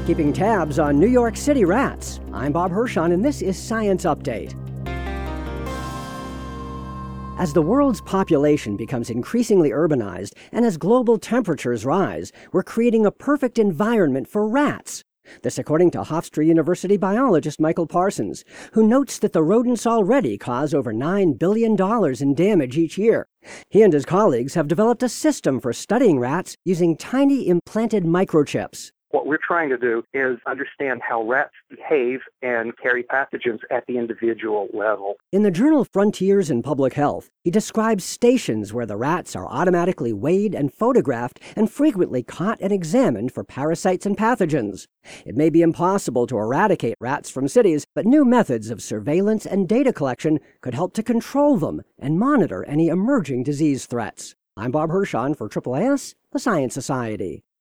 Keeping tabs on New York City rats. I'm Bob Hirschon, and this is Science Update. As the world's population becomes increasingly urbanized and as global temperatures rise, we're creating a perfect environment for rats. This according to Hofstra University biologist Michael Parsons, who notes that the rodents already cause over $9 billion in damage each year. He and his colleagues have developed a system for studying rats using tiny implanted microchips. What we're trying to do is understand how rats behave and carry pathogens at the individual level. In the journal Frontiers in Public Health, he describes stations where the rats are automatically weighed and photographed and frequently caught and examined for parasites and pathogens. It may be impossible to eradicate rats from cities, but new methods of surveillance and data collection could help to control them and monitor any emerging disease threats. I'm Bob Hirschon for AAAS, the Science Society.